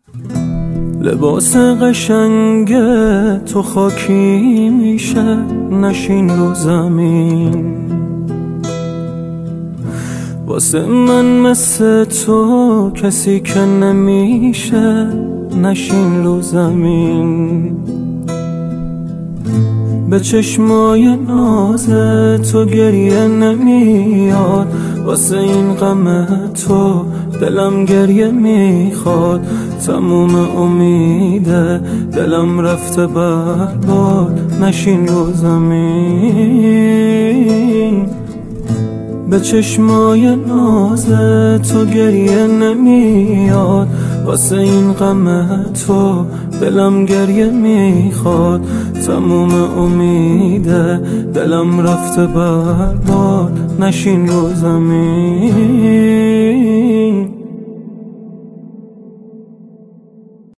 لباس قشنگ تو خاکی میشه، نشین رو زمین. واسه من مثل تو کسی که نمیشه، نشین رو زمین. به چشمای ناز تو گریه نمیاد، واسه این غم تو دلم گریه میخواد. تموم امیده دلم رفته برباد، نشین رو زمین. به چشمای ناز تو گریه نمیاد، واسه این غم تو دلم گریه میخواد. تموم امیده دلم رفته برباد، نشین رو زمین.